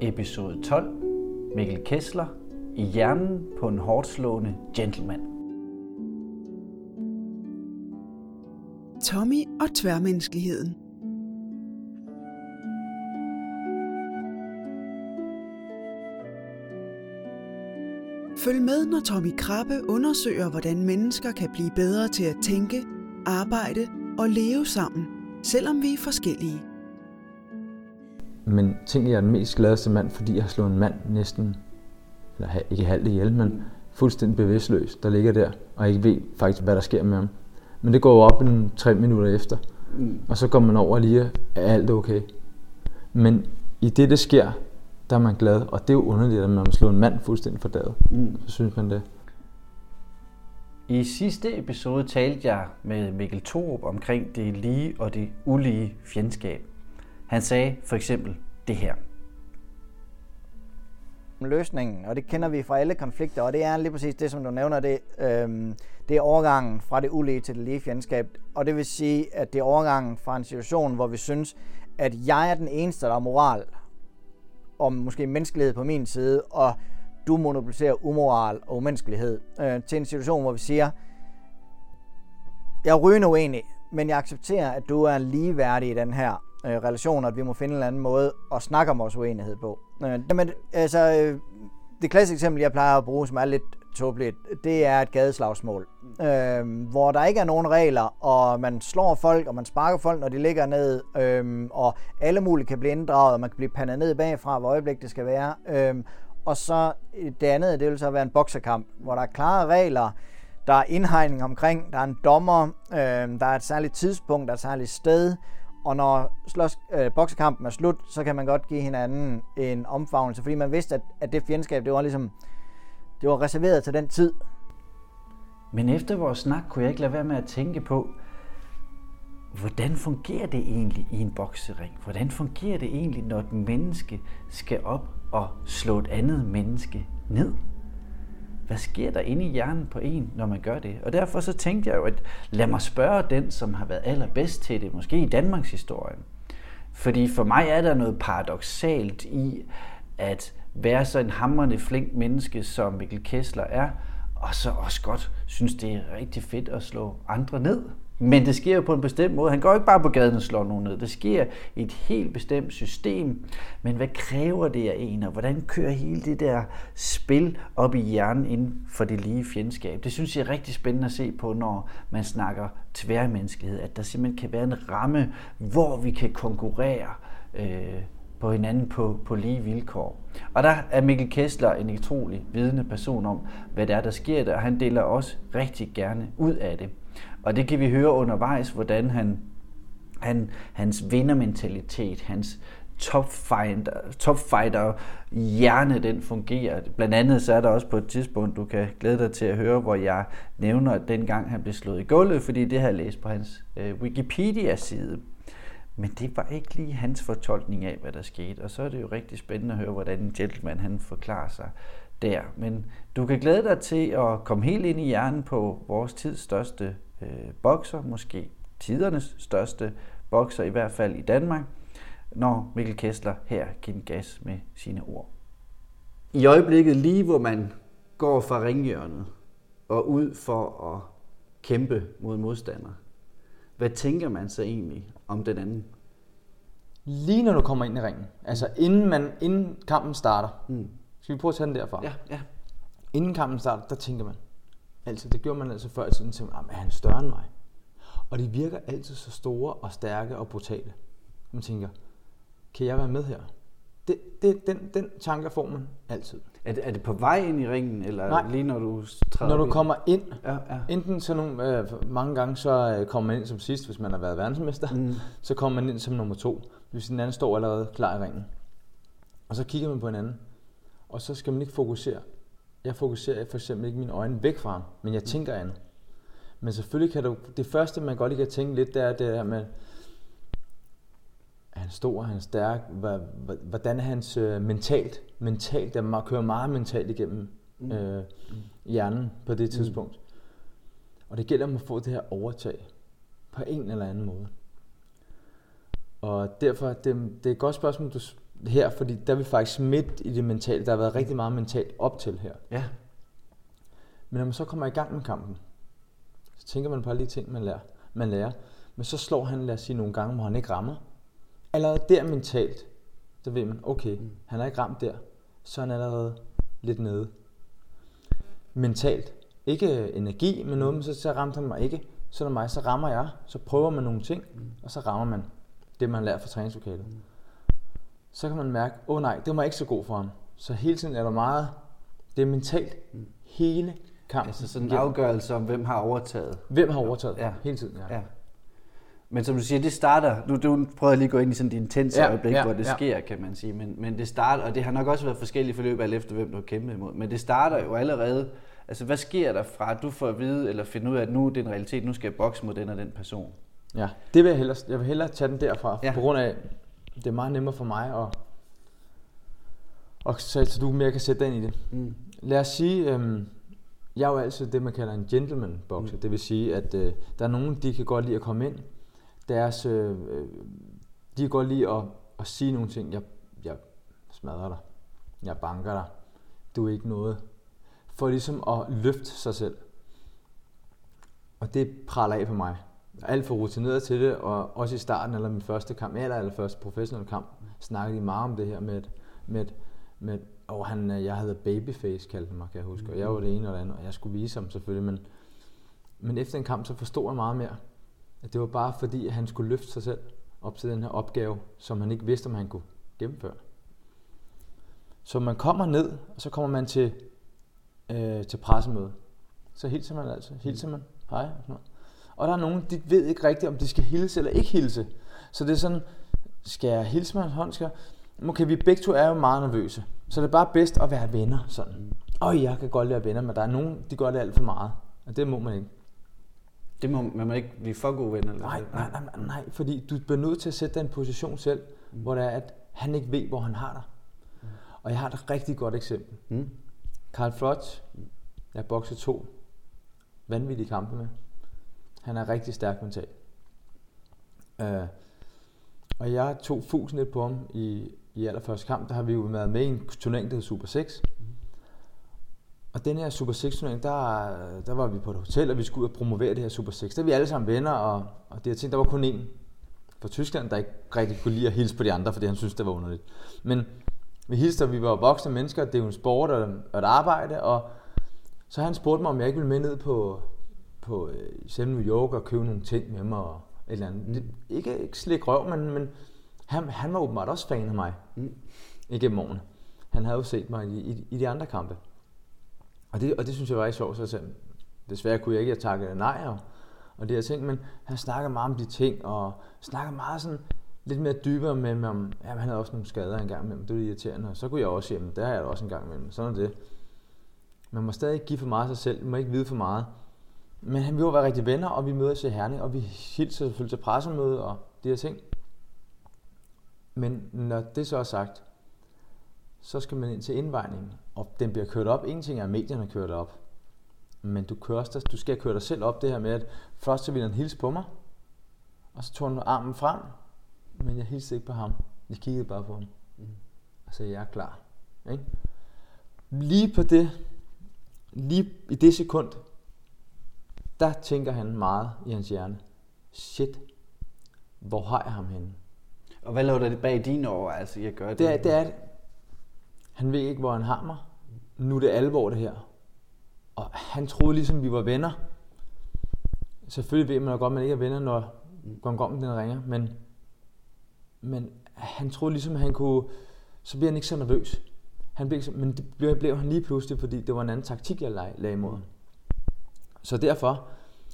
Episode 12. Mikkel Kessler i hjernen på en hårdtslående gentleman. Tommy og tværmenneskeligheden. Følg med, når Tommy Krabbe undersøger, hvordan mennesker kan blive bedre til at tænke, arbejde og leve sammen, selvom vi er forskellige. Men tænk, jeg er den mest gladeste mand, fordi jeg har slået en mand næsten, eller ikke halvt ihjel, men fuldstændig bevidstløs, der ligger der, og ikke ved faktisk, hvad der sker med ham. Men det går op 3 minutter efter, og så går man over lige, er alt okay. Men i det sker, der er man glad, og det er jo underligt, at man slår en mand fuldstændig for daget. Så synes man det. I sidste episode talte jeg med Mikkel Thorup omkring det lige og det ulige fjendskab. Han sagde for eksempel det her. Løsningen, og det kender vi fra alle konflikter, og det er lige præcis det, som du nævner, det er overgangen fra det ulige til det lige fjendskab. Og det vil sige, at det er overgangen fra en situation, hvor vi synes, at jeg er den eneste, der er moral, og måske menneskelighed på min side, og du monopoliserer umoral og umenneskelighed, til en situation, hvor vi siger, jeg er rygende uenig, men jeg accepterer, at du er ligeværdig i den her relation, og at vi må finde en eller anden måde at snakke om vores uenighed på. Det klassiske eksempel, jeg plejer at bruge, som er lidt tåbeligt, det er et gadeslagsmål, hvor der ikke er nogen regler, og man slår folk, og man sparker folk, når de ligger ned, og alle mulige kan blive inddraget, og man kan blive pandet ned bagfra, hvor øjeblik det skal være. Og så det andet, det vil så være en boksekamp, hvor der er klare regler, der er indhegning omkring, der er en dommer, der er et særligt tidspunkt, der er et særligt sted, og når boksekampen er slut, så kan man godt give hinanden en omfavnelse, fordi man vidste, at det fjendskab, det var reserveret til den tid. Men efter vores snak kunne jeg ikke lade være med at tænke på, hvordan fungerer det egentlig i en boksering? Hvordan fungerer det egentlig, når et menneske skal op og slå et andet menneske ned? Hvad sker der inde i hjernen på en, når man gør det? Og derfor så tænkte jeg jo, at lad mig spørge den, som har været allerbedst til det, måske i Danmarks historie. Fordi for mig er der noget paradoksalt i at være så en hamrende flink menneske, som Mikkel Kessler er, og så også godt synes, det er rigtig fedt at slå andre ned. Men det sker jo på en bestemt måde. Han går ikke bare på gaden og slår nogen ned. Det sker i et helt bestemt system. Men hvad kræver det af en, og hvordan kører hele det der spil op i hjernen inden for det lige fjendskab? Det synes jeg er rigtig spændende at se på, når man snakker tværmenneskelighed. At der simpelthen kan være en ramme, hvor vi kan konkurrere på hinanden på lige vilkår. Og der er Mikkel Kessler en utrolig vidende person om, hvad der sker der, og han deler også rigtig gerne ud af det. Og det kan vi høre undervejs, hvordan hans vindermentalitet, hans topfighter hjerne, den fungerer. Blandt andet så er der også på et tidspunkt, du kan glæde dig til at høre, hvor jeg nævner, at dengang han blev slået i gulvet, fordi det har jeg læst på hans Wikipedia-side. Men det var ikke lige hans fortolkning af, hvad der skete. Og så er det jo rigtig spændende at høre, hvordan en gentleman han forklarer sig der. Men du kan glæde dig til at komme helt ind i hjernen på vores tids største bokser, måske tidernes største bokser, i hvert fald i Danmark, når Mikkel Kessler her giver gas med sine ord. I øjeblikket, lige hvor man går fra ringhjørnet og ud for at kæmpe mod modstander, hvad tænker man så egentlig om den anden? Lige når du kommer ind i ringen, altså inden kampen starter, skal vi prøve at tage den derfra? Ja. Inden kampen starter, der tænker man, altså det gjorde man altså før i tiden, er han større end mig? Og de virker altid så store og stærke og brutale. Man tænker, kan jeg være med her? Den tanke får man altid. Er det på vej ind i ringen, eller nej, lige når du træder når du ind? kommer ind, ja. enten sådan mange gange så kommer man ind som sidst, hvis man har været verdensmester, så kommer man ind som nummer 2, hvis den anden står allerede klar i ringen. Og så kigger man på hinanden, og så skal man ikke fokusere. Jeg fokuserer for eksempel ikke mine øjne væk fra ham, men jeg tænker andet. Men selvfølgelig kan du, det første man godt lige kan tænke lidt, det er det her med, er han stor, er han stærk, hvordan er hans mentalt, der kører meget mentalt igennem hjernen på det tidspunkt. Og det gælder om at få det her overtag på en eller anden måde. Og derfor, det er et godt spørgsmål, her, fordi der er vi faktisk midt i det mentale. Der har været rigtig meget mentalt op til her. Ja. Men når man så kommer i gang med kampen, så tænker man på alle de ting, man lærer. Men så slår han, lad os sige, nogle gange, hvor han ikke rammer. Allerede der mentalt, så ved man, okay, han er ikke ramt der, så er han allerede lidt nede. Mentalt. Ikke energi, men noget, men så ramte han mig ikke. Så er det mig, så rammer jeg, så prøver man nogle ting, og så rammer man det, man lærer fra træningslokalet. Så kan man mærke, nej, det var ikke så god for ham. Så hele tiden er der meget, det er mentalt, hele kampen. Altså sådan en afgørelse om, hvem har overtaget. Hvem har overtaget, hele tiden, ja. Men som du siger, det starter, nu prøver jeg lige at gå ind i sådan de intense øjeblik, hvor det sker, kan man sige. Men det starter, og det har nok også været forskellige forløb alt efter, hvem du har kæmpet imod. Men det starter jo allerede, altså hvad sker der fra, at du får at vide, eller finde ud af, at nu er det en realitet, nu skal jeg bokse mod den og den person? Ja, det vil jeg vil hellere tage den derfra, på grund af, det er meget nemmere for mig, og så du mere kan sætte dig ind i det. Lad os sige, jeg er jo altid det, man kalder en gentleman-bokser. Det vil sige, at der er nogen, de kan godt lide at komme ind. De kan godt lide at sige nogle ting. Jeg smadrer dig. Jeg banker dig. Du er ikke noget. For ligesom at løfte sig selv. Og det praller af på mig. Jeg er alt for rutineret til det, og også i starten, eller min første kamp, eller første professionelle kamp, snakkede de meget om det her med jeg havde babyface, kaldte han mig, kan jeg huske, og jeg var det ene og det andet, og jeg skulle vise ham selvfølgelig, men efter en kamp, så forstod jeg meget mere, at det var bare fordi, at han skulle løfte sig selv op til den her opgave, som han ikke vidste, om han kunne gennemføre. Så man kommer ned, og så kommer man til pressemøde. Så hilser man, hej, og sådan noget. Og der er nogen, de ved ikke rigtigt, om de skal hilse eller ikke hilse. Så det er sådan, skal jeg hilse med hans hånd? Okay, vi begge to er jo meget nervøse. Så det er bare bedst at være venner, sådan. Jeg kan godt lide at være venner, men der er nogen, de gør det alt for meget. Og det må man ikke. Det må man ikke blive for gode venner? Eller? Nej, fordi du bliver nødt til at sætte dig i en position selv, hvor det er, at han ikke ved, hvor han har dig. Og jeg har et rigtig godt eksempel. Carl Froch, jeg bokser 2 vanvittige kampe med. Han er rigtig stærk mentalt. Og jeg tog fusen lidt på ham i allerførste kamp. Der har vi jo været med i en turnering, der hedder Super 6. Og den her Super 6 turnering, der var vi på et hotel, og vi skulle ud og promovere det her Super 6. Der er vi alle sammen venner, og det her ting, der var kun én fra Tyskland, der ikke rigtig kunne lide at hilse på de andre, fordi han syntes, det var underligt. Men vi hilste, og vi var voksne mennesker, det er jo en sport og et arbejde, og så han spurgte mig, om jeg ikke ville med ned på selv New York og købe nogle ting med mig og et eller andet. Ikke slik røv, men han var åbenbart også fan af mig igennem årene. Han havde jo set mig i de andre kampe. Og det synes jeg var rigtig sjovt, så jeg sagde, desværre kunne jeg ikke takke nej og det her ting, men han snakker meget om de ting, og snakker meget sådan lidt mere dybere med mig om, han havde også nogle skader engang imellem, det var irriterende, og så kunne jeg også sige, det har jeg også engang imellem, sådan er det. Man må stadig ikke give for meget af sig selv, man må ikke vide for meget. Men han vil jo være rigtig venner, og vi mødes i Herning, og vi hilser selvfølgelig til pressemøde og de her ting. Men når det så er sagt, så skal man ind til indvejningen, og den bliver kørt op. En ting er, at medierne kører det op, men du skal køre dig selv op det her med, at først så ville han hilse på mig, og så tog han armen frem, men jeg hilste ikke på ham. Jeg kiggede bare på ham, og sagde, jeg er klar. Ikke? Lige i det sekund, der tænker han meget i hans hjerne. Shit, hvor har jeg ham henne? Og hvad lå der bag dine overvejelser i at gøre det? Det er, han ved ikke, hvor han har mig. Nu er det alvor, det her. Og han troede ligesom, vi var venner. Selvfølgelig ved man jo godt, at man ikke er venner, når gongongen den ringer. Men han troede ligesom, at han kunne... Så bliver han ikke så nervøs. Men det blev han lige pludselig, fordi det var en anden taktik, jeg lagde imod ham. Så derfor,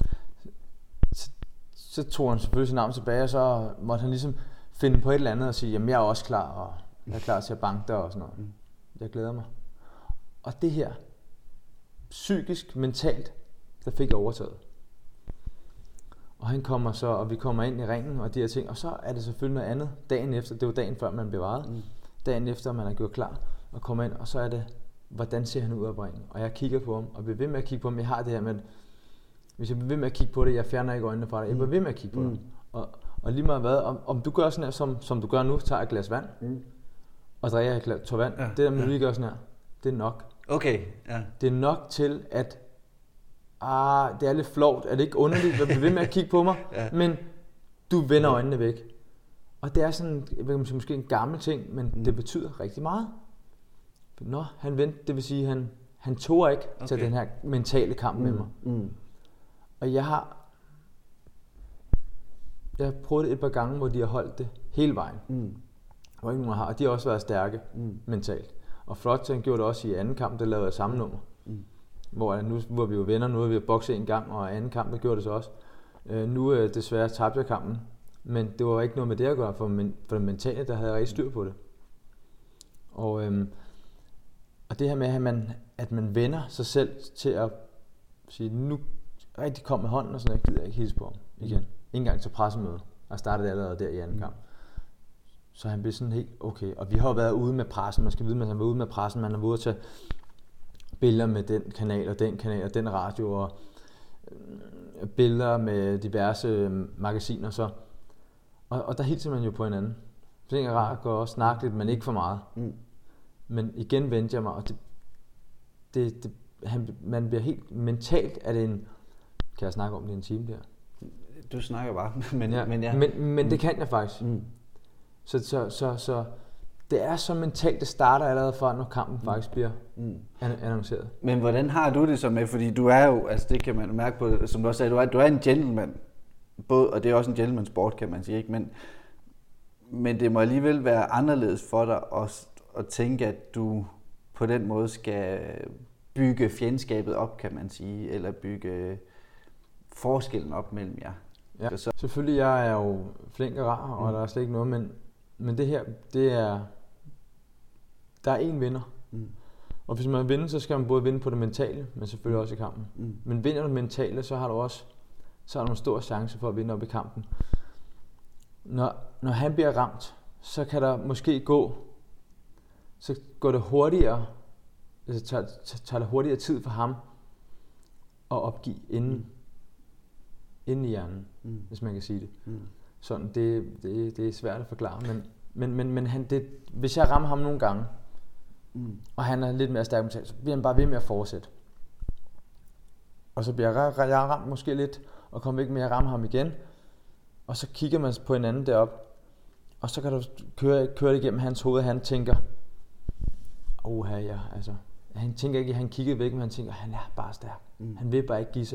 så tog han selvfølgelig sin arm tilbage, og så måtte han ligesom finde på et eller andet og sige, jamen jeg er også klar, og jeg er klar til at banke dig og sådan noget. Jeg glæder mig. Og det her, psykisk, mentalt, der fik jeg overtaget. Og han kommer så, og vi kommer ind i ringen og de her ting, og så er det selvfølgelig noget andet dagen efter, det var dagen før man blev vejet, dagen efter man er gjort klar og kommer ind, og så er det, hvordan ser han ud af ringen? Og jeg kigger på ham, og bliver ved med at kigge på ham. Jeg har det her med, hvis jeg bliver ved med at kigge på det, jeg fjerner ikke øjnene fra dig, jeg bliver ved med at kigge på dig. Og lige meget hvad, om du gør sådan her, som du gør nu, tager et glas vand, og drikker jeg tår vand. Det der med, du lige gør sådan her, det er nok. Okay, ja. Det er nok til, at det er lidt flovt, er det ikke underligt, at blive ved med at kigge på mig, men du vender øjnene væk. Og det er sådan, jeg ved ikke, måske en gammel ting, men det betyder rigtig meget. Han vendte, det vil sige, han tog ikke til den her mentale kamp med mig. Og jeg har prøvet det et par gange, hvor de har holdt det hele vejen. Hvor ikke nogen har, og de har også været stærke mentalt. Og Flot, han gjorde det også i anden kamp, der lavede jeg samme nummer. Hvor nu var vi jo venner, nu har vi jo bokset en gang, og anden kamp, der gjorde det så også. Nu desværre tabte jeg kampen, men det var ikke noget med det at gøre, for det mentale, der havde jeg rigtig styr på det. Og det her med, at man vender sig selv til at sige, nu rigtig kom med hånden, og sådan, jeg gider ikke hilse på ham igen. Ikke engang til pressemøde. Jeg startede allerede der i anden kamp. Så han blev sådan helt okay. Og vi har jo været ude med pressen. Man skal vide, at man var ude med pressen. Man er ude til billeder med den kanal og den radio og billeder med diverse magasiner. Så. Og der hilser man jo på hinanden. Så det er rart at gå og snakke lidt, men ikke for meget. Men igen vendte jeg mig, og man bliver helt mentalt, at det en... Kan jeg snakke om det i en time der? Du snakker bare, men det kan jeg faktisk. Så det er så mentalt, det starter allerede fra, når kampen faktisk bliver annonceret. Men hvordan har du det så med, fordi du er jo, altså det kan man mærke på, som du også sagde, du er en gentleman, og det er også en gentleman sport, kan man sige, ikke? Men det må alligevel være anderledes for dig at tænke, at du på den måde skal bygge fjendskabet op, kan man sige, eller bygge forskellen op mellem jer. Ja, selvfølgelig, jeg er jo flink og rar, og der er slet ikke noget, men det her, det er, der er én vinder. Og hvis man vinder, så skal man både vinde på det mentale, men selvfølgelig også i kampen. Men vinder du det mentale, så har du en stor chance for at vinde op i kampen. Når han bliver ramt, så kan der måske så går det hurtigere, altså tager det hurtigere tid for ham at opgive inden i hjernen, hvis man kan sige det. Sådan, det er svært at forklare, men hvis jeg rammer ham nogle gange, og han er lidt mere stærk mentalt, så bliver han bare ved med at fortsætte. Og så bliver jeg ramt måske lidt, og kommer ikke med at ramme ham igen, og så kigger man på hinanden derop, og så kan du køre det igennem hans hoved, han tænker, han tænker ikke, at han kiggede væk, men han tænker, han er bare stærk. Han vil bare ikke give sig.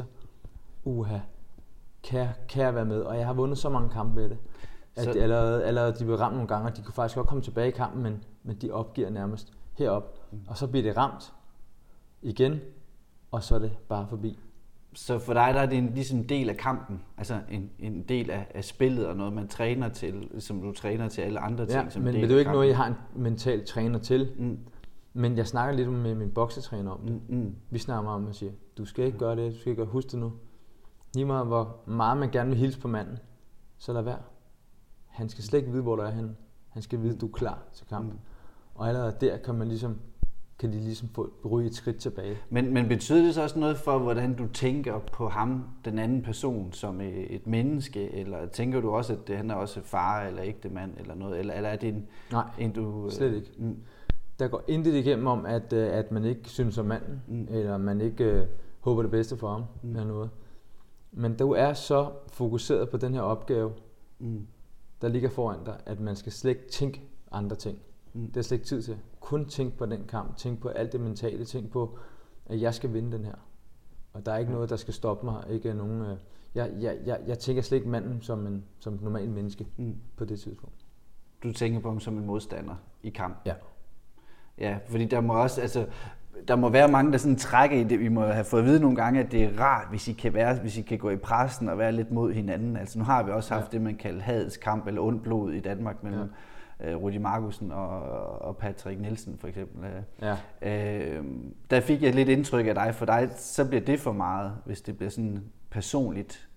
Kan jeg være med? Og jeg har vundet så mange kampe med det, at allerede de blev ramt nogle gange, og de kunne faktisk godt komme tilbage i kampen, men de opgiver nærmest herop. Og så bliver det ramt igen, og så er det bare forbi. Så for dig der er det ligesom en del af kampen, altså en del af spillet og noget, man træner til, som du træner til alle andre ting. Ja, men det er jo ikke noget, jeg har en mental træner til. Men jeg snakker lidt med min boksetræner om det. Vi snakker meget om, at sige, du skal ikke gøre det, du skal ikke huske det nu. Lige meget hvor meget man gerne vil hilse på manden, så lad være. Han skal slet ikke vide, hvor du er henne. Han skal vide, at du er klar til kampen. Og allerede der kan de ligesom få ryge et skridt tilbage. Men betyder det så også noget for, hvordan du tænker på ham, den anden person, som et menneske? Eller tænker du også, at han er også far eller ægtemand eller noget? Eller er det en du... slet ikke. Der går intet igennem om, at man ikke synes om manden, eller man ikke håber det bedste for ham, eller noget. Men du er så fokuseret på den her opgave, der ligger foran dig, at man skal slet ikke tænke andre ting. Det er slet ikke tid til. Kun tænk på den kamp, tænk på alt det mentale, tænk på, at jeg skal vinde den her. Og der er ikke noget, der skal stoppe mig. Ikke nogen, jeg tænker slet ikke manden som et normalt menneske på det tidspunkt. Du tænker på ham som en modstander i kamp? Ja. Ja, fordi der må være mange, der sådan trækker i det. Vi må have fået at vide nogle gange, at det er rart, hvis I kan gå i pressen og være lidt mod hinanden. Altså nu har vi også haft det, man kalder hadets kamp eller ondt blod i Danmark mellem Rudi Markussen og Patrick Nielsen for eksempel. Ja. Der fik jeg lidt indtryk af dig. For dig, så bliver det for meget, hvis det bliver sådan personligt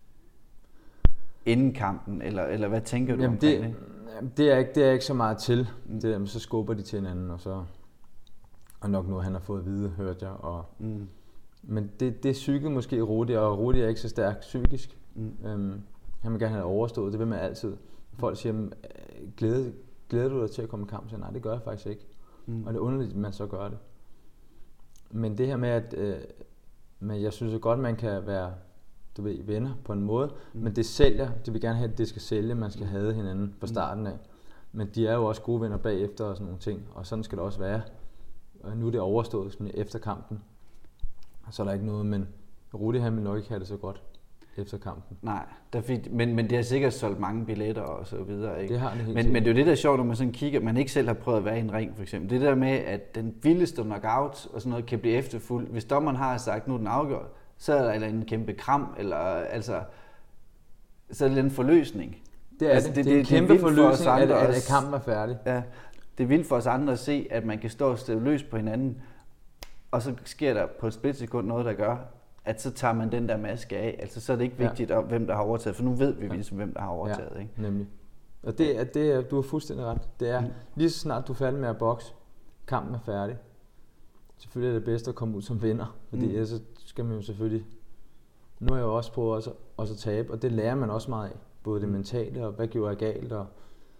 inden kampen, eller hvad tænker du om det? Det er ikke så meget til. Det der, så skubber de til hinanden, og nok noget, han har fået at vide, hørte jeg. Men det er psyket måske Rudi, og Rudi er ikke så stærk psykisk. Han vil gerne have overstået, det vil man altid. Folk siger, glæder du dig til at komme i kamp? Så nej, det gør jeg faktisk ikke. Og det er underligt, at man så gør det. Men det her med, at men jeg synes jo godt, man kan være venner på en måde, men det sælger, det vil gerne have, at det skal sælge, man skal have hinanden fra starten af. Men de er jo også gode venner bagefter og sådan nogle ting, og sådan skal det også være. Og nu er det overstået efter kampen, så er der ikke noget, men Rudi han vil nok ikke have det så godt efter kampen. Nej, men det har sikkert solgt mange billetter og så videre, ikke? Det har det helt men det er jo det, der er sjovt, når man sådan kigger, man ikke selv har prøvet at være i en ring, for eksempel. Det der med, at den vildeste knockout og sådan noget kan blive efterfulgt. Hvis dommeren har sagt, nu er den afgjort, så er der en kæmpe kram, eller altså, så er det en forløsning. Det er altså, det er en kæmpe forløsning, at kampen er færdig. Ja, det er vildt for os andre at se, at man kan stå og stå løs på hinanden, og så sker der på et splitsekund noget, der gør, at så tager man den der maske af. Altså, så er det ikke vigtigt, hvem der har overtaget, for nu ved vi ligesom, hvem der har overtaget. Ja, ikke? Nemlig. Og du har fuldstændig ret. Det er lige så snart du er færdig med at bokse, kampen er færdig. Selvfølgelig er det bedst at komme ud som vinder, fordi så skal man jo selvfølgelig... Nu har jeg jo også prøvet også at tabe, og det lærer man også meget af. Både det mentale, og hvad gjorde jeg galt, og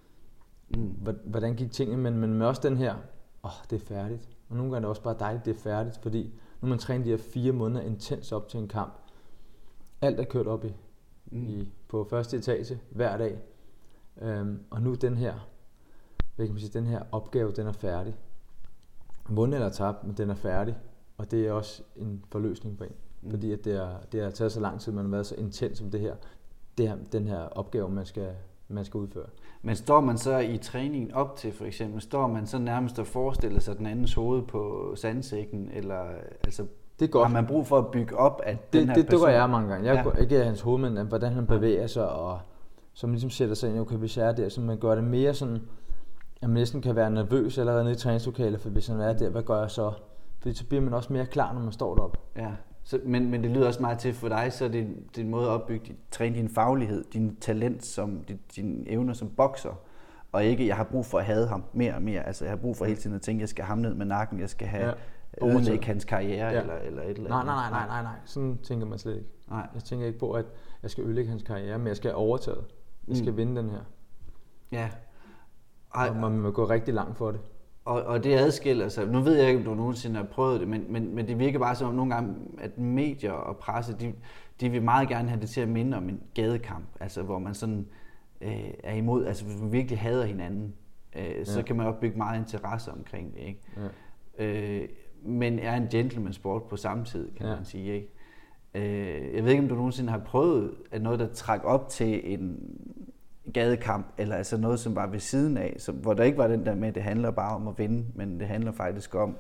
hvordan gik tingene, men også den her, det er færdigt. Og nogle gange er det også bare dejligt, det er færdigt, fordi nu man træner de her 4 måneder intens op til en kamp. Alt er kørt op på første etage hver dag. Og nu den her, den her opgave, den er færdig. Vundet eller tabt, men den er færdig. Og det er også en forløsning på en. Fordi at det har taget så lang tid, man har været så intens som den her opgave, man skal udføre. Men står man så i træningen op til, for eksempel, står man så nærmest og forestiller sig den andens hoved på sandsækken, eller altså, det er godt. Har man brug for at bygge op, at den her person... Det gør jeg mange gange. Jeg går ikke af hans hoved, men hvordan han bevæger sig, og som ligesom sætter sig ind, okay, hvis jeg er der, så man gør det mere sådan, at man næsten kan være nervøs allerede nede i træningslokalet, for hvis han er der, hvad gør jeg så? Fordi så bliver man også mere klar, når man står deroppe. Ja. Men det lyder også meget til for dig, så er det en måde at opbygge, træne din faglighed, din talent, dine evner som bokser, og ikke, jeg har brug for at hade ham mere og mere. Altså, jeg har brug for hele tiden at tænke, jeg skal ham ned med nakken, jeg skal have ødelægge hans karriere, eller et eller andet. Nej. Sådan tænker man slet ikke. Nej. Jeg tænker ikke på, at jeg skal ødelægge hans karriere, men jeg skal overtage. Jeg skal vinde den her. Ja. Og man må gå rigtig langt for det. Og det adskiller sig. Nu ved jeg ikke, om du nogensinde har prøvet det, men det virker bare som nogle gange, at medier og presse, de vil meget gerne have det til at minde om en gadekamp. Altså, hvor man sådan er imod, altså hvis man virkelig hader hinanden, så kan man opbygge meget interesse omkring det, ikke? Ja. Men er en gentleman sport på samme tid, kan man sige, ikke? Jeg ved ikke, om du nogensinde har prøvet at noget, der træk op til en gadekamp, eller altså noget, som var ved siden af, hvor der ikke var den der med, at det handler bare om at vinde, men det handler faktisk om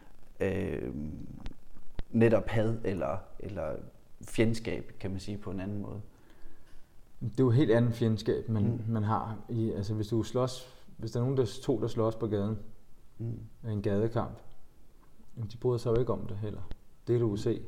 netop had, eller fjendskab, kan man sige på en anden måde. Det er jo helt andet fjendskab, man har. Altså hvis der er nogen, der slås på gaden, i en gadekamp, de bryder sig jo ikke om det heller. Det kan du se.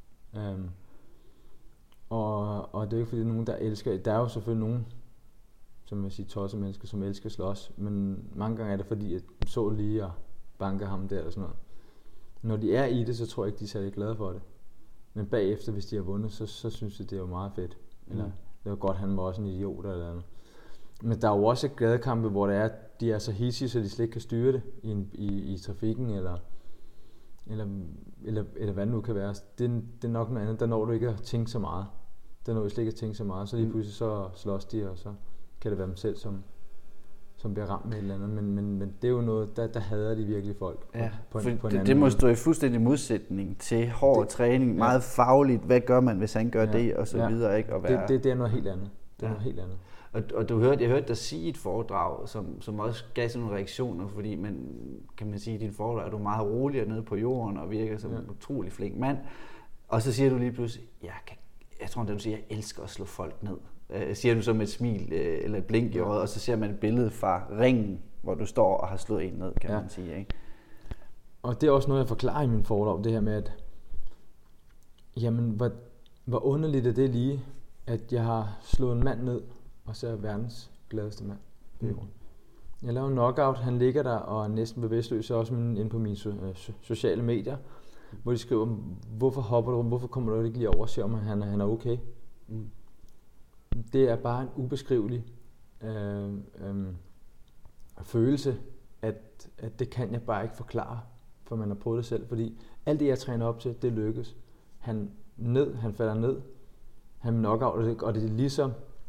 Og det er jo ikke fordi, nogen, der elsker. Der er jo selvfølgelig nogen, som jeg siger, tosset mennesker, som elsker at slås, men mange gange er det fordi, at de så lige at banke ham der eller sådan noget. Når de er i det, så tror jeg ikke, de er særlig glade for det. Men bagefter, hvis de har vundet, så synes jeg, det er jo meget fedt. Eller det var godt, han var også en idiot eller andet. Men der er jo også gadekampe, hvor det er, de er så hissige, så de slet ikke kan styre det i trafikken, eller hvad det nu kan være. Det er nok noget andet, der når du ikke at tænke så meget. Der når du slet ikke at tænke så meget, så lige pludselig så slås de, og så kan det være dem selv, som bliver ramt med et eller andet. Men det er jo noget, der hader de virkelig folk på en anden det må stå i fuldstændig modsætning til hård træning, meget fagligt, hvad gør man, hvis han gør det, og så videre. Ikke? Og det er noget helt andet. Det er noget helt andet. Og jeg hørte dig sige et foredrag, som også gav sådan nogle reaktioner, fordi kan man sige, i dit foredrag er du meget roligere nede på jorden, og virker som en utrolig flink mand. Og så siger du lige pludselig, jeg tror, du siger, jeg elsker at slå folk ned. Siger du så med et smil eller et blink i øjet, og så ser man et billede fra ringen, hvor du står og har slået en ned, kan man sige. Ikke? Og det er også noget, jeg forklarer i min foredrag, det her med, at jamen, hvor underligt er det lige, at jeg har slået en mand ned, og så er verdens gladeste mand. Jeg laver en knockout, han ligger der og er næsten bevidstløs, også inde på mine sociale medier, hvor de skriver, hvorfor hopper du, hvorfor kommer du ikke lige over og ser, om han er okay. Det er bare en ubeskrivelig følelse, at det kan jeg bare ikke forklare, for man har prøvet det selv. Fordi alt det, jeg træner op til, det lykkes. Han falder ned, han knockout, og det er ligesom,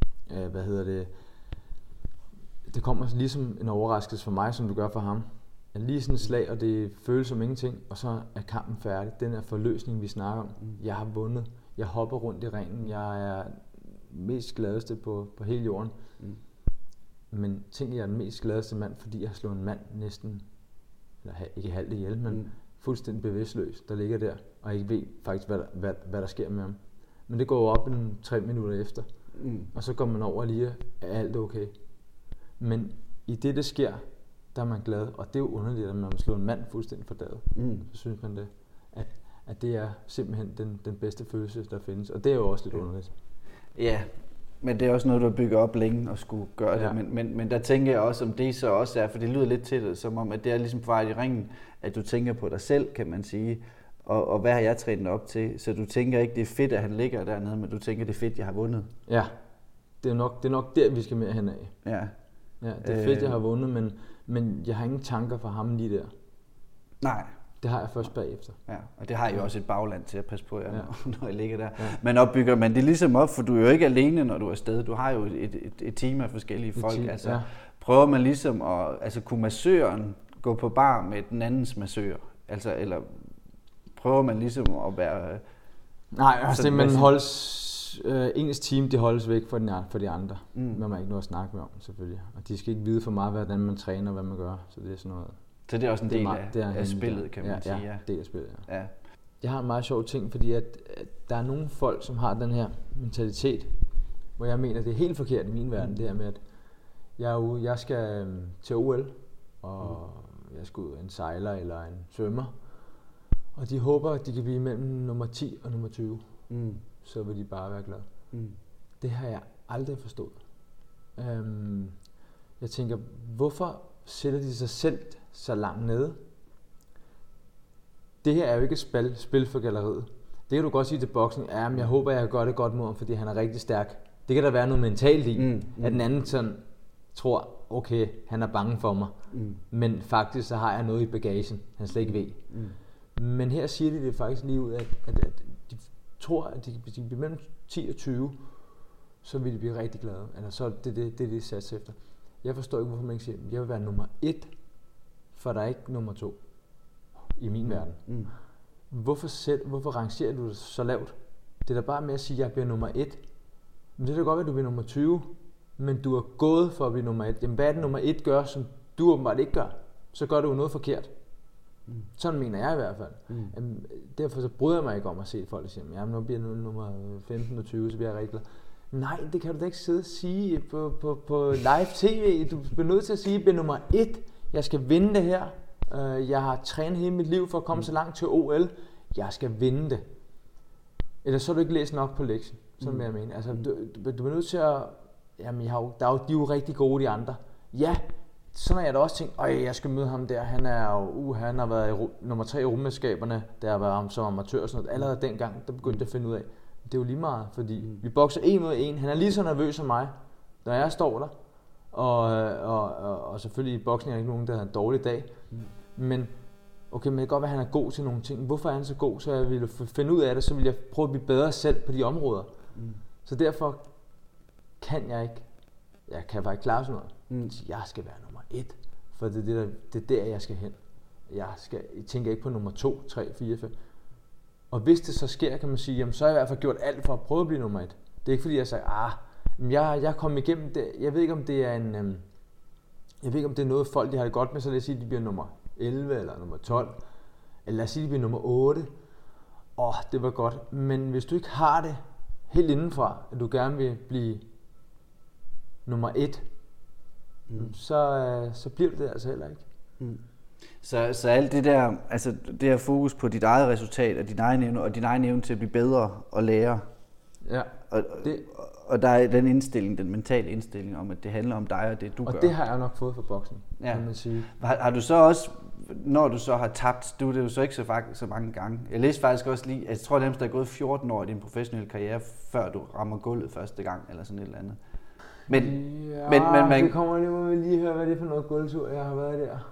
det kommer ligesom en overraskelse for mig, som du gør for ham. Lige sådan et slag, og det føles som ingenting, og så er kampen færdig. Den her forløsning, vi snakker om. Jeg har vundet. Jeg hopper rundt i ringen. Jeg er mest gladeste på hele jorden. Men tænk, jeg er den mest gladeste mand, fordi jeg har slået en mand næsten, eller ikke halvt ihjel, men fuldstændig bevidstløs, der ligger der, og ikke ved faktisk, hvad der sker med ham. Men det går op 3 minutter efter, og så går man over lige, er alt okay. Men i det sker, der er man glad, og det er jo underligt, at når man slår en mand fuldstændig for daget, så synes man det, at det er simpelthen den bedste følelse, der findes, og det er jo også lidt underligt. Ja, men det er også noget, du har bygget op længe og skulle gøre det, men der tænker jeg også, om det så også er, for det lyder lidt til det, som om, at det er ligesom på vej i ringen, at du tænker på dig selv, kan man sige, og hvad har jeg trænet op til, så du tænker ikke, det er fedt, at han ligger dernede, men du tænker, det er fedt, jeg har vundet. Ja, det er nok der, vi skal mere hen af. Ja, det er fedt, jeg har vundet, men jeg har ingen tanker for ham lige der. Nej. Det har jeg først bagefter. Ja, og det har jeg også et bagland til at passe på jer, når jeg ligger der. Ja. Men opbygger man det ligesom op, for du er jo ikke alene, når du er afsted. Du har jo et team af forskellige folk. Prøver man ligesom at kunne massøren gå på bar med den andens massør? Eller prøver man ligesom at være... Nej, altså man holdes... ens team, de holdes væk for de andre. Man har ikke noget at snakke med om, selvfølgelig. Og de skal ikke vide for meget, hvordan man træner og hvad man gør. Så det er sådan noget... Så det er også en del af spillet, kan man sige. Ja, del af spillet, ja. Jeg har en meget sjov ting, fordi at der er nogle folk, som har den her mentalitet, hvor jeg mener, det er helt forkert i min verden, det her med, at jeg skal til OL, og jeg skal ud af en sejler eller en svømmer, og de håber, at de kan blive mellem nummer 10 og nummer 20. Så vil de bare være glade. Det har jeg aldrig forstået. Jeg tænker, hvorfor sætter de sig selv så langt nede? Det her er jo ikke et spil for galleriet. Det kan du godt sige til boksen, men jeg håber, jeg kan gøre det godt mod ham, fordi han er rigtig stærk. Det kan der være noget mentalt i, at den anden sådan tror, okay, han er bange for mig. Men faktisk så har jeg noget i bagagen, han slet ikke ved. Men her siger de det faktisk lige ud, at de tror, at de bliver mellem 10 og 20, så vil de blive rigtig glade. Eller så er det de sats efter. Jeg forstår ikke, hvorfor man ikke siger, at jeg vil være nummer 1, for der er ikke nummer 2 i min verden. Hvorfor rangerer du det så lavt? Det er da bare med at sige, at jeg bliver nummer 1. Men det er da godt, at du bliver nummer 20, men du er gået for at blive nummer 1. Jamen hvad er det nummer 1 gør, som du åbenbart ikke gør? Så gør du jo noget forkert. Sådan mener jeg i hvert fald. Derfor så bryder jeg mig ikke om at se folk, der siger, jamen nu bliver jeg nummer 15 og 20, så bliver jeg rigtig glad. Nej, det kan du da ikke sidde og sige på live tv. Du bliver nødt til at sige, at jeg bliver nummer 1. Jeg skal vinde det her. Jeg har trænet hele mit liv for at komme så langt til OL. Jeg skal vinde det. Eller så har du ikke læst nok på lektien. Sådan vil jeg mene. Altså, du er nødt til at... Jamen, de er jo rigtig gode, de andre. Ja, sådan har jeg da også tænkt, jeg skal møde ham der. Han har været nummer 3 i rummesterskaberne, der har været som amatør og sådan noget. Allerede dengang, der begyndte jeg at finde ud af, det er jo lige meget, fordi vi bokser 1 mod 1. Han er lige så nervøs som mig, når jeg står der. Og selvfølgelig i boksning er ikke nogen, der har en dårlig dag. Men okay, men det kan godt være, at han er god til nogle ting. Hvorfor er han så god? Så jeg ville finde ud af det, så ville jeg prøve at blive bedre selv på de områder. Så derfor kan jeg ikke. Jeg kan faktisk klare sådan noget. Jeg skal være nummer 1, for det er der, jeg skal hen. Jeg tænker ikke på nummer 2, 3, 4, 5. Og hvis det så sker, kan man sige, jamen, så har jeg i hvert fald gjort alt for at prøve at blive nummer 1. Det er ikke fordi, jeg siger, jeg kom igennem det. Jeg ved ikke, om det er noget folk, de har det godt med, så lad os sige, at de bliver nummer 11 eller nummer 12. Eller lad os sige, at de bliver nummer 8. Det var godt. Men hvis du ikke har det helt indenfra, at du gerne vil blive nummer 1, så bliver det altså heller ikke. Så alt det der, altså det her fokus på dit eget resultat og din egen evne til at blive bedre og lære. Ja. Og der er den indstilling, den mentale indstilling om, at det handler om dig og det du gør. Og det har jeg nok fået fra boksen, kan man sige. Har du så også, når du så har tabt, du er det jo så ikke så mange gange. Jeg læste faktisk også lige, jeg tror, der er gået 14 år i din professionelle karriere, før du rammer gulvet første gang, eller sådan et eller andet. Men det kommer lige, må vi lige høre, hvad det er for noget gulvtur, jeg har været der.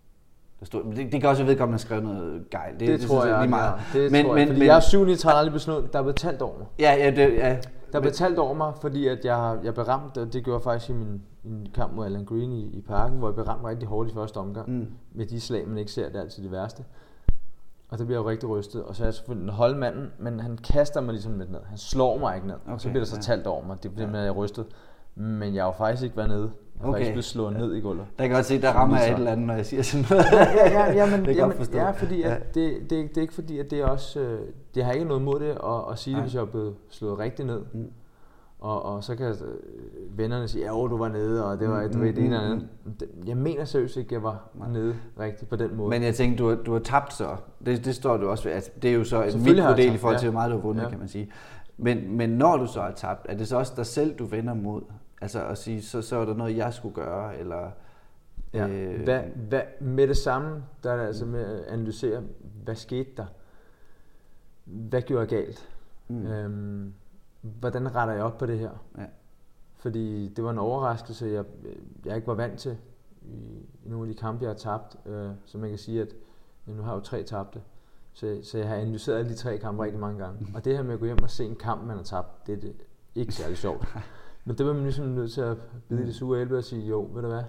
Det kan også vedkommende have skrevet noget gejl. Det tror jeg lige meget. Men jeg er 7-9 aldrig besluttet, der er blevet talt over mig. Ja. Der blev talt over mig, fordi at jeg blev ramt, og det gjorde jeg faktisk i min kamp mod Alan Green i parken, hvor jeg blev ramt rigtig hårdt i første omgang. Med de slag, man ikke ser, det er altid det værste. Og der bliver jeg jo rigtig rystet, og så er jeg selvfølgelig holde manden, men han kaster mig ligesom lidt ned. Han slår mig ikke ned, og så bliver der så talt over mig. Det bliver med, at jeg er rystet. Men jeg har jo faktisk ikke været nede. Jeg har faktisk blevet slået ned i gulvet. Der kan godt se, der rammer jeg et eller andet, når jeg siger sådan noget. Fordi at det er ikke fordi, at det er også... det har ikke noget mod det at sige det, hvis jeg er blevet slået rigtig ned. Og så kan vennerne sige, ja, du var nede, og det var det ene eller andet. Jeg mener seriøst ikke, at jeg var nede rigtigt på den måde. Men jeg tænkte, du har tabt så. Det står du også ved. Altså, det er jo så en mikrodel i forhold til, hvor meget du har vundet, kan man sige. Men når du så har tabt, er det så også dig selv, du vender mod? Altså at sige, så er der noget, jeg skulle gøre, eller... Ja. Hvad, med det samme, der er det altså med at analysere, hvad skete der? Hvad gjorde jeg galt? Hvordan retter jeg op på det her? Ja. Fordi det var en overraskelse, jeg ikke var vant til i nogle af de kampe, jeg har tabt. Så man kan sige, at nu har jeg jo 3 tabte. Så jeg har analyseret alle de 3 kampe rigtig mange gange. Og det her med at gå hjem og se en kamp, man har tabt, det er ikke særlig sjovt. Men det var man ligesom nødt til at bide det sure æble og sige, jo, ved du hvad?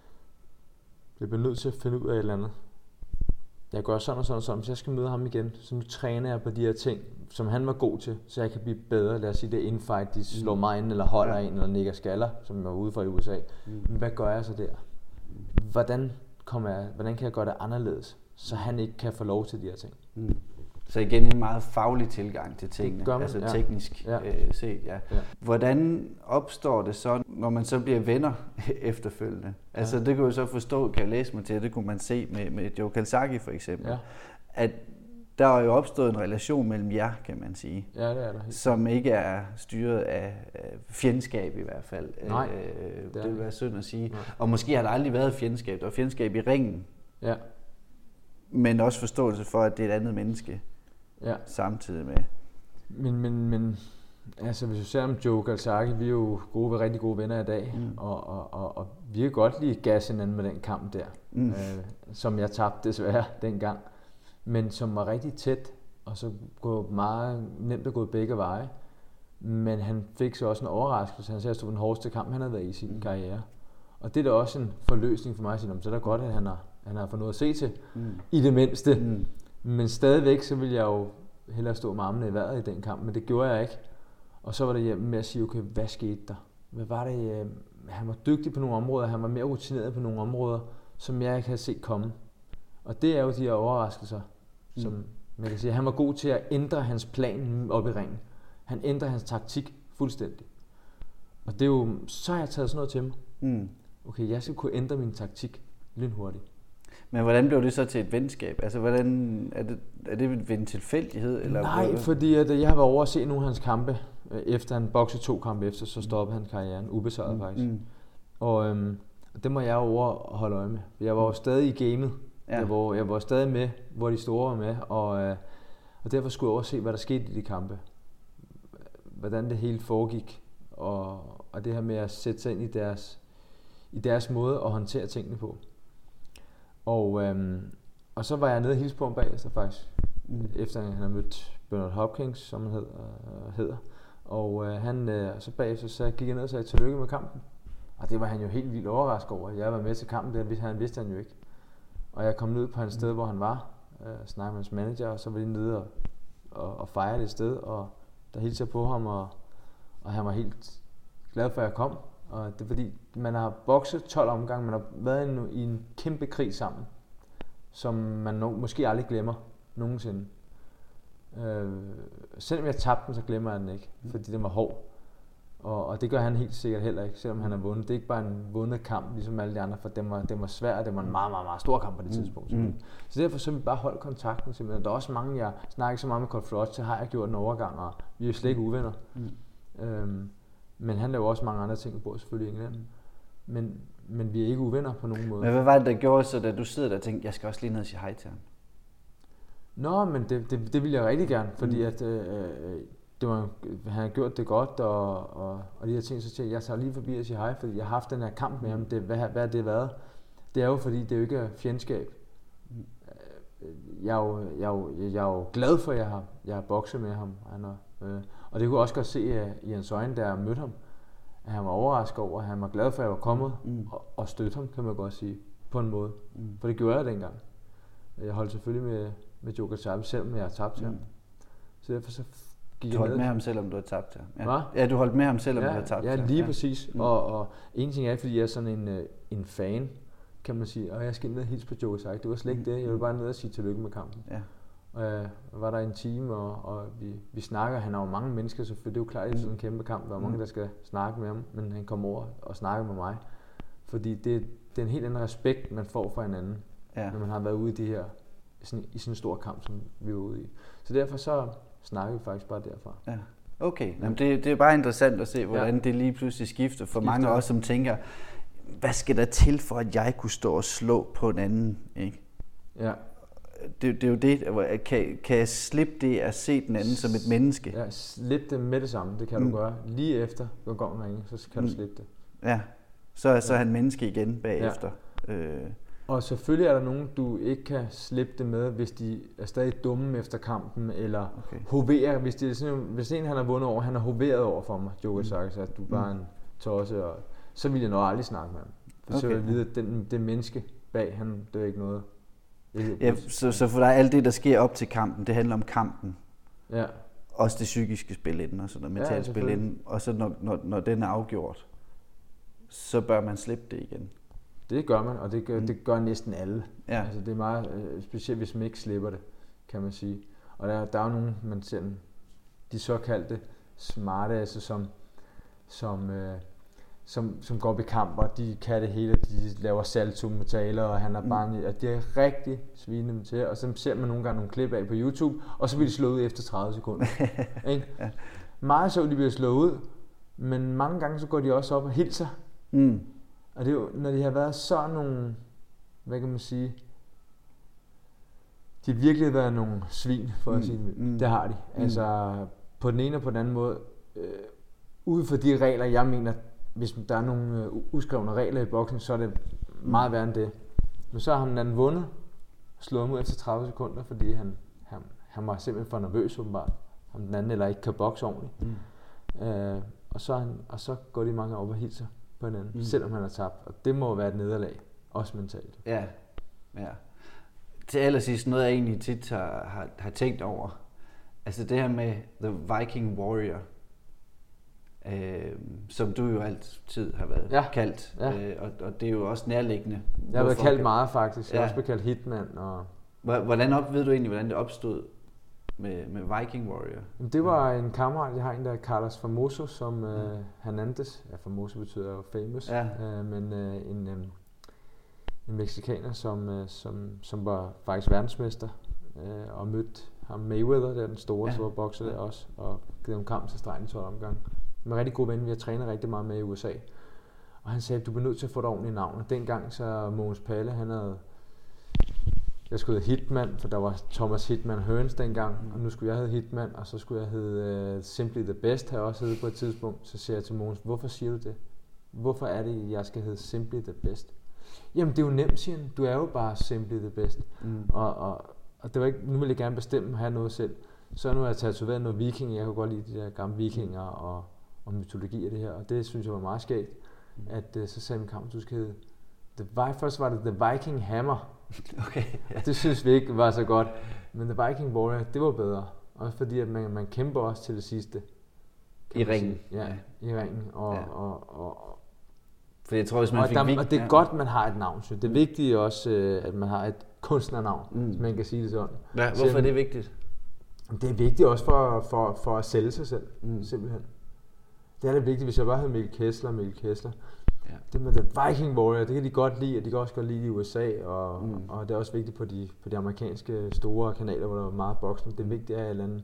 Jeg bliver nødt til at finde ud af et eller andet. Jeg gør sådan og sådan og sådan, så jeg skal møde ham igen. Så nu træner jeg på de her ting, som han var god til, så jeg kan blive bedre. Lad os sige, det er infight, de slår mig ind, eller holder en, eller nikker skaller, som var ude fra i USA. Men hvad gør jeg så der? Hvordan kan jeg gøre det anderledes, så han ikke kan få lov til de her ting? Så igen en meget faglig tilgang til tingene, altså teknisk set. Ja. Hvordan opstår det så, når man så bliver venner efterfølgende? Altså det kunne jeg så forstå, kan jeg læse mig til, det kunne man se med Joe Calzaghe for eksempel, at der er jo opstået en relation mellem jer, kan man sige. Ja, det er der. Som ikke er styret af fjendskab i hvert fald. Nej. Det vil være synd at sige. Nej. Og måske har der aldrig været fjendskab. Der var fjendskab i ringen. Ja. Men også forståelse for, at det er et andet menneske. Ja. Samtidig med. Men altså hvis du ser om Joe Calzaghe, vi er jo rigtig gode venner i dag, og vi kan godt lide gas hinanden med den kamp der, som jeg tabte desværre dengang, men som var rigtig tæt, og så gå meget nemt at gå begge veje, men han fik så også en overraskelse. Han sagde, at det var den hårdeste kamp, han havde været i sin karriere, og det er da også en forløsning for mig at sige, så er det godt, at han har fået noget at se til, i det mindste. Men stadigvæk, så ville jeg jo hellere stå med armene i vejret i den kamp, men det gjorde jeg ikke. Og så var det hjemme med at sige, okay, hvad skete der? Hvad var det? Han var dygtig på nogle områder, han var mere rutineret på nogle områder, som jeg ikke havde set komme. Og det er jo de her overraskelser, som man kan sige. Han var god til at ændre hans plan op i ringen. Han ændrer hans taktik fuldstændig. Og det er jo, så har jeg taget sådan noget til mig. Okay, jeg skal kunne ændre min taktik lynhurtigt. Men hvordan blev det så til et venskab? Altså, hvordan er det ved en tilfældighed? Eller nej, fordi at jeg har været over at se nogle af hans kampe. Efter han boksede 2 kampe efter, så stoppede han karrieren ubesejret faktisk. Og det må jeg over og holde øje med. Jeg var jo stadig i gamet. Ja. Jeg var stadig med, hvor de store var med. Og derfor skulle jeg over se, hvad der skete i de kampe. Hvordan det hele foregik. Og det her med at sætte sig ind i deres måde at håndtere tingene på. Og så var jeg nede og hilse på ham bagefter faktisk, efter han havde mødt Bernard Hopkins, som han hedder. Og så bagefter så gik jeg ned og sagde tillykke med kampen. Og det var han jo helt vildt overrasket over. Jeg var med til kampen, det vidste han jo ikke. Og jeg kom ned på hans sted, hvor han var, snakkede med hans manager, og så var de nede og fejrede det sted. Og der hilste jeg på ham, og han var helt glad for, at jeg kom. Og det er fordi, man har bokset 12 omgange, man har været i en kæmpe krig sammen, som man måske aldrig glemmer nogensinde. Selvom jeg tabte den, så glemmer jeg den ikke, fordi den var hård. Og det gør han helt sikkert heller ikke, selvom han har vundet. Det er ikke bare en vundet kamp, ligesom alle de andre, for den var svær, og det var en meget, meget, meget stor kamp på det tidspunkt. Så derfor så vi bare holdt kontakten simpelthen. Der er også mange, jeg snakker ikke så meget med Colt Frost, så har jeg gjort en overgang, og vi er jo slet ikke uvenner. Men han laver også mange andre ting på, selvfølgelig England. Men vi er ikke uvenner på nogen måde. Men hvad var det, der gjorde så, da du sidder der og tænkte, jeg skal også lige ned og sige hej til ham? Nå, men det vil jeg rigtig gerne, fordi at han havde gjort det godt, og de her ting, så tænkte jeg tager lige forbi og siger hej, fordi jeg har haft den her kamp med ham. Hvad har det været? Det er jo fordi, det jo ikke er fjendskab. Jeg er jo glad for, at jeg har bokset med ham. Og det kunne jeg også godt se i hans øjne, da jeg mødte ham. At han var overrasket over, at han var glad for, at jeg var kommet og støtte ham, kan man godt sige, på en måde. For det gjorde jeg dengang. Jeg holdt selvfølgelig med Joker Chávez, selvom jeg har tabt til ham. Så derfor så gik du holdt med ham, selvom du har tabt til ham? Ja. Ja, du holdt med ham, selvom du har tabt til ham. Ja, lige præcis. Og en ting er, fordi jeg er sådan en fan, kan man sige, og jeg skal ned og hilse på Joker Chávez. Det var slet ikke det. Jeg ville bare ned og sige tillykke med kampen. Ja. Og var der en time, og vi snakker. Han har jo mange mennesker, selvfølgelig. Det er jo klart, det er sådan en kæmpe kamp. Der er mange, der skal snakke med ham, men han kom over og snakkede med mig. Fordi det er en helt anden respekt, man får for hinanden, når man har været ude i det her, i sådan en stor kamp, som vi var ude i. Så derfor så snakker vi faktisk bare derfra. Ja. Okay, jamen det er bare interessant at se, hvordan det lige pludselig skifter for mange også, som tænker, hvad skal der til for, at jeg kunne stå og slå på en anden, ikke? Ja. Det er jo det, kan jeg slippe det at se den anden som et menneske? Ja, slippe det med det samme, det kan du gøre. Lige efter du går med ringen, så kan du slippe det. Ja, så er han menneske igen bagefter. Ja. Og selvfølgelig er der nogen, du ikke kan slippe det med, hvis de er stadig dumme efter kampen, eller hoverer. Hvis en han har vundet over, han har hoveret over for mig, Joker Chávez, at du bare er en tosse, og så vil jeg nok aldrig snakke med ham. For så vil jeg vide, at det menneske bag, det er ikke noget. Ja, så for dig alt det, der sker op til kampen, det handler om kampen. Ja. Også det psykiske spil inden, og så der mentale spil inden. Og så når den er afgjort, så bør man slippe det igen. Det gør man, og det gør næsten alle. Ja. Altså, det er meget specielt, hvis man ikke slipper det, kan man sige. Og der er jo nogle, man ser, de såkaldte smarte, altså som går op i kamp, og de kan det hele, de laver salto-metaler, og han er bare, og de er rigtig svine dem til, og så ser man nogle gange nogle klip af på YouTube, og så bliver de slået ud efter 30 sekunder. Ikke? Ja. Meget så, de bliver slået ud, men mange gange så går de også op og hilser. Og det er jo, når de har været sådan nogle, hvad kan man sige, de har virkelig været nogle svin, for at sige det. Det har de. Altså, på den ene og på den anden måde, ud for de regler, jeg mener, hvis der er nogle uskrevne regler i boksning, så er det meget værre end det. Men så har han den anden vundet, slået ham ud efter 30 sekunder, fordi han var simpelthen for nervøs, åbenbart. Ham den anden, eller ikke kan bokse ordentligt. Og så går de mange op og hilser på hinanden, selvom han har tabt. Og det må være et nederlag, også mentalt. Ja. Til allersidst, noget jeg egentlig tit har tænkt over, altså det her med The Viking Warrior, som du jo altid har været kaldt, og det er jo også nærliggende. Jeg har været kaldt meget faktisk, jeg har også blevet kaldt Hitman. Og ved du egentlig, hvordan det opstod med Viking Warrior? Det var en kammerat, jeg har en, der er Carlos Famoso, som Hernandez, Famoso betyder jo famous, men en mexikaner, som var faktisk verdensmester, og mødte ham Mayweather, der den store bokser der også, og givet ham kamp til stregen i 12 omgang. Han var en rigtig god ven, vi har trænet rigtig meget med i USA. Og han sagde, at du bliver nødt til at få et ordentligt navn. Og dengang så Mogens Palle, jeg skulle hedde Hitman, for der var Thomas Hitman Hearns dengang, og nu skulle jeg hedde Hitman, og så skulle jeg hedde Simply the Best, har jeg også heddet på et tidspunkt. Så siger jeg til Mogens, hvorfor siger du det? Hvorfor er det, jeg skal hedde Simply the Best? Jamen det er jo nemt, siger han. Du er jo bare Simply the Best. Og det var ikke, nu vil jeg gerne bestemme at have noget selv. Så nu har jeg tatoveret noget viking. Jeg kunne godt lide de der gamle vikinger og mytologi af det her. Og det synes jeg var meget skægt. At så sagde min kamp, du skal hedde først var det The Viking Hammer. Okay. Og det synes vi ikke var så godt. Men The Viking Warrior, det var bedre. Også fordi at man kæmper også til det sidste. I ringen. Ja, i ringen. For jeg tror, hvis man og det er godt, man har et navn. Så det er vigtigt også, at man har et kunstnernavn, hvis man kan sige det sådan. Ja, hvorfor er det vigtigt? Det er vigtigt også for at sælge sig selv, simpelthen. Det er det vigtigt, hvis jeg bare havde Mikkel Kessler. Ja. Det med The Viking Warrior, det kan de godt lide, og de kan også godt lide i USA, og det er også vigtigt på de amerikanske store kanaler, hvor der er meget boksning. Det er vigtigt at have et eller andet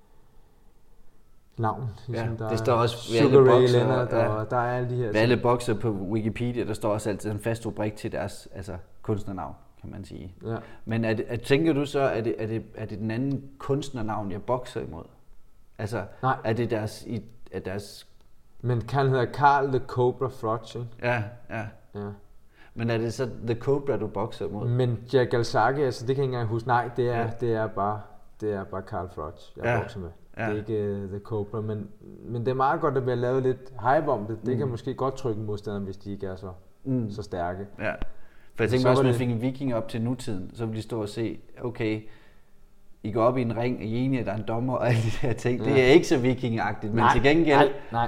navn. Ligesom det står også ved Sugar Ray Leonard, og der er alle de her. Ved alle bokser på Wikipedia, der står også altid en fast rubrik til deres kunstnernavn, kan man sige. Ja. Men tænker du så, er det den anden kunstnernavn, jeg bokser imod? Altså, Nej. er det deres... Men han hedder Carl the Cobra Froch, ikke? Ja. Ja. Men er det så The Cobra, du bokser mod? Men Jack Galsaki, altså det kan jeg ikke engang huske. Nej, det er bare Carl Froch, jeg bokser med. Ja. Det er ikke The Cobra, men det er meget godt, at der bliver lavet lidt hype om det. Det kan måske godt trykke modstanderne, hvis de ikke er så stærke. Ja. For jeg tænker også, hvis man fik en viking op til nutiden, så ville de stå og se, okay, I går op i en ring, og I er enige, at der er en dommer og alle de her ting. Ja. Det er ikke så vikingagtigt, men til gengæld,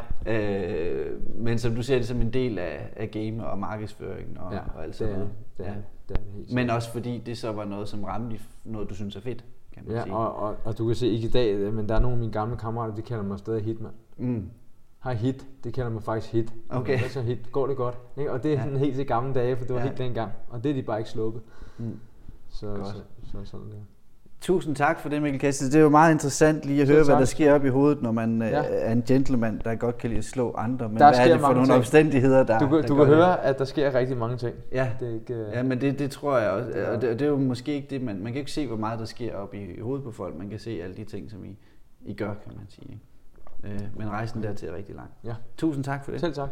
men som du ser det som en del af game og markedsføring og alt sådan noget. Det er det helt men også fordi det så var noget, som ramte noget, du synes er fedt, kan man sige. Og du kan se ikke i dag, men der er nogle af mine gamle kammerater, de kalder mig stadig Hitman. Hej Hit, det kalder mig faktisk Hit. Okay. Så Hit, går det godt? Ikke? Og det er sådan helt til gamle dage, for det var helt dengang. Og det er de bare ikke sluppet. Så sådan der. Tusind tak for det, Mikkel Kessel. Det er jo meget interessant lige at høre, hvad der sker op i hovedet, når man er en gentleman, der godt kan lide at slå andre. Men hvad er det for nogle omstændigheder, der Du kan høre, at der sker rigtig mange ting. Ja, det er ikke, ja, men det tror jeg også. Og det er jo måske ikke det, man kan ikke se, hvor meget der sker op i hovedet på folk. Man kan se alle de ting, som I gør, kan man sige. Men rejsen dertil er rigtig lang. Ja. Tusind tak for det. Selv tak.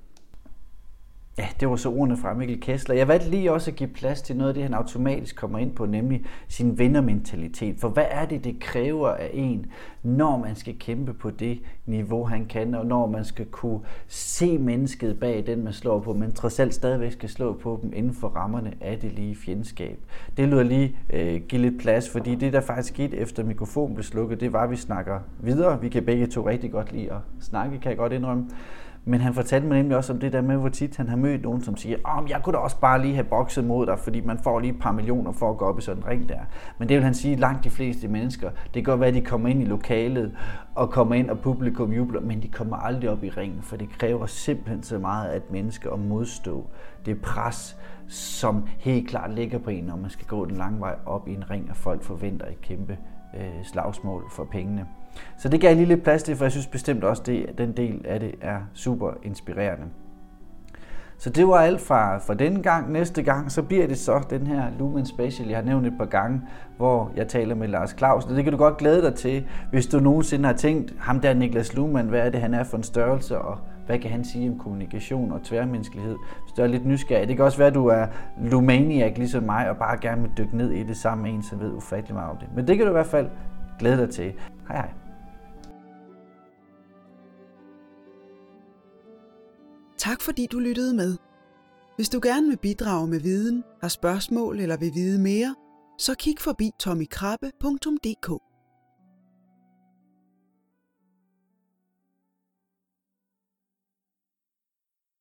Ja, det var så ordene fra Mikkel Kessler. Jeg valgte lige også at give plads til noget af det, han automatisk kommer ind på, nemlig sin vindermentalitet. For hvad er det kræver af en, når man skal kæmpe på det niveau, han kan, og når man skal kunne se mennesket bag den, man slår på, men trods alt stadigvæk skal slå på dem inden for rammerne af det lige fjendskab. Det lyder lige give lidt plads, fordi det, der faktisk skete efter mikrofonen blev slukket, det var, at vi snakker videre. Vi kan begge to rigtig godt lide at snakke, kan jeg godt indrømme. Men han fortalte mig nemlig også om det der med, hvor tit han har mødt nogen, som siger, jeg kunne da også bare lige have bokset mod dig, fordi man får lige et par millioner for at gå op i sådan en ring der. Men det vil han sige, langt de fleste mennesker, det kan godt være, at de kommer ind i lokalet og kommer ind, og publikum jubler, men de kommer aldrig op i ringen, for det kræver simpelthen så meget af et menneske at modstå det pres, som helt klart ligger på en, når man skal gå den lange vej op i en ring, og folk forventer et kæmpe slagsmål for pengene. Så det gav jeg lige lidt plads til, for jeg synes bestemt også, at den del af det er super inspirerende. Så det var alt fra denne gang. Næste gang, så bliver det så den her Lumen Special, jeg har nævnt et par gange, hvor jeg taler med Lars Clausen. Det kan du godt glæde dig til, hvis du nogensinde har tænkt, ham der Niklas Luhmann, hvad er det, han er for en størrelse, og hvad kan han sige om kommunikation og tværmenneskelighed? Hvis du er lidt nysgerrig. Det kan også være, at du er lumaniac ligesom mig, og bare gerne vil dykke ned i det sammen med en, som ved ufattelig meget om det. Men det kan du i hvert fald glæde dig til. Hej hej. Tak fordi du lyttede med. Hvis du gerne vil bidrage med viden, har spørgsmål eller vil vide mere, så kig forbi tommykrabbe.dk.